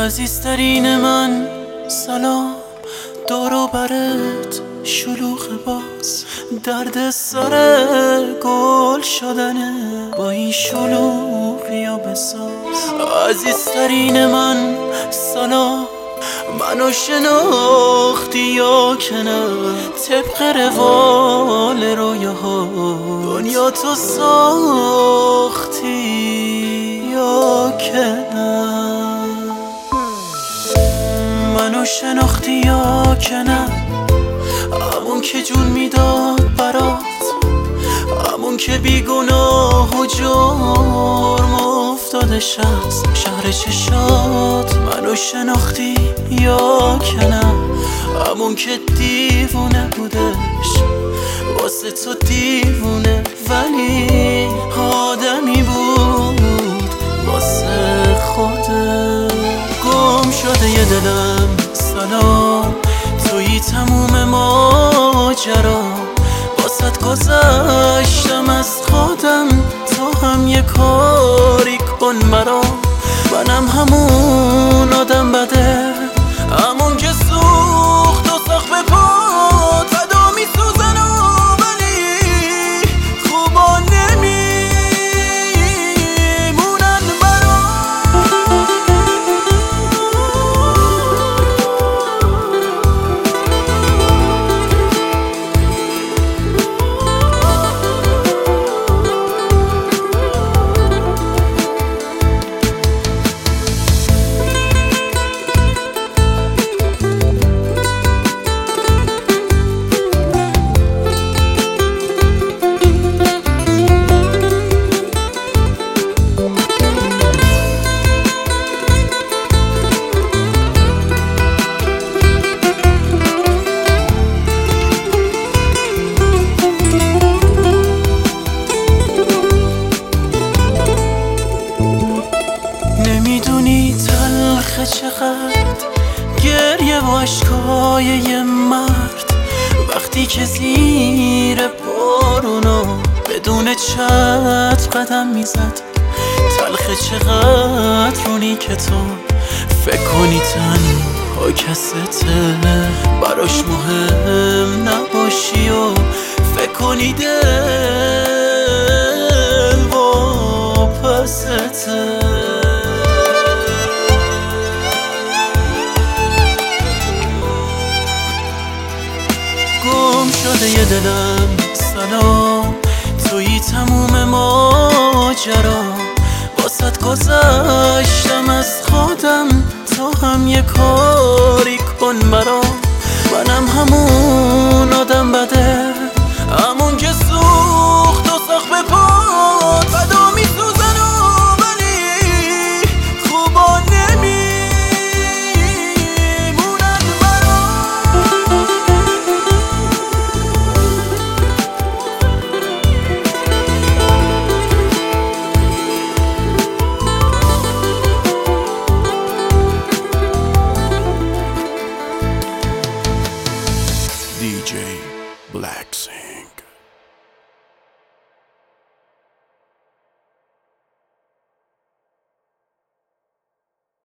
عزیزترین من سلام، دور و برت شلوغ باز، درد سر گل شدنه، با این شلوغیا بساز. عزیزترین من سلام، منو شناختی یا که نه؟ طبق روال رویاها دنیا تو ساختی یا که نه؟ منو شناختی یا که نه؟ همون که جون میداد برات، همون که بیگناه و جرم افتادش از شهر چشات. منو شناختی یا که نه؟ همون که دیوونه بودش واسه تو دیوونه، ولی آدمی بود واسه خودت. گم شده یه دلم سلام، توی تموم ماجرا، واسه گذشتم از خودم، تو هم یه کاری کن مرا. منم همون آدم بده، همون که سوخت و ساخت به پات، فدا میسوزن و ولی خوبا نمیمونن برا. نمیدونی تلخ چقدر گریه و عشقای یه مرد، وقتی که زیر بارونا بدون چتر قدم میزد. تلخ چقدر اونی که تو فکر کنی تنها کسته، براش مهم نباشی و فکر کنی دل واپسته. گم شده یه دلم سلام، توی تموم ماجرا، واسه گذشتم از خودم، تو هم یه کاری کن مرا. منم همون آدم بده، همون که سوخت و ساخت به پات، فدا میسوزن و ولی خوبا نمیمونن برا. DJ Black Sand.